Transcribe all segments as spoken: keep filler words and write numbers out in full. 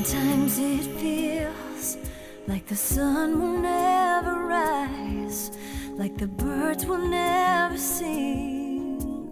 Sometimes it feels like the sun will never rise, like the birds will never sing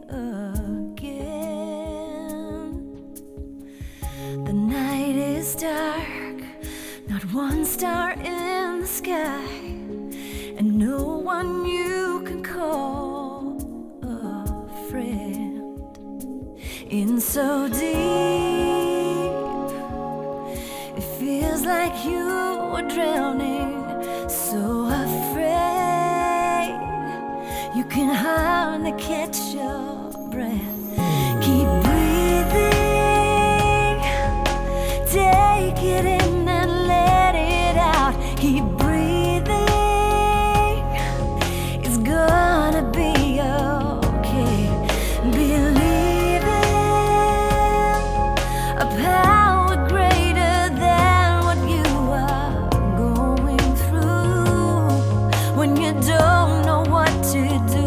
again. The night is dark, not one star in the sky, and no one you can call a friend. In so deep, it feels like you are drowning, so afraid you can hardly catch your breath. Keep breathing, take it in and let it out. Keep breathing, it's gonna be okay. Believe in a power greater than what you are going through. When you don't know what to do,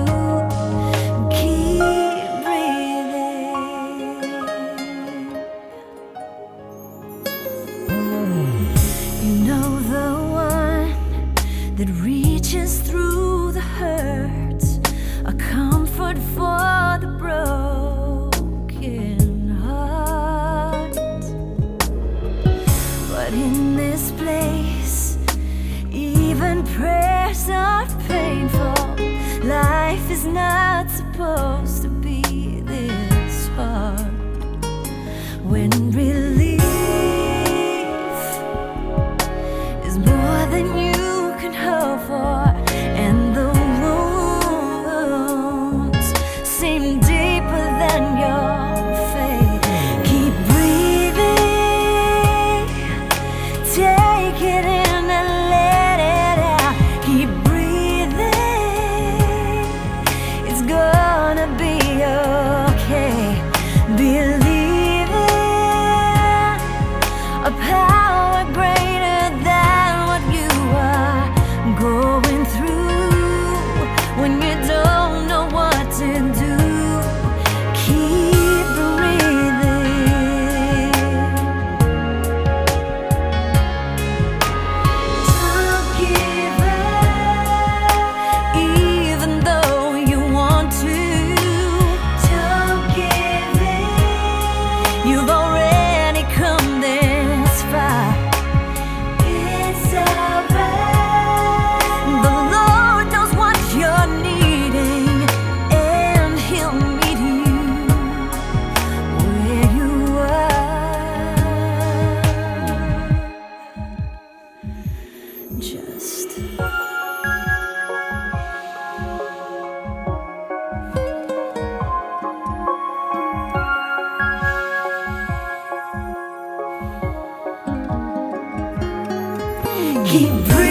keep breathing. You know the one that reaches through the hurt, a comfort for the broken heart. But in this place, even prayers are painful. Life is not supposed to be this hard. When relief is more than you can hope for, and the wounds seem deeper than your faith, keep breathing, take it in and let it out. Keep breathing, it's gonna be okay. Believe in a power greater than what you are going through. When you don't know what to do, keep breathing. Don't give up, even though you want to. Don't give in, you've already come this far. It's alright, the Lord knows what you're needing, and He'll meet you where you are. Just keep breathing.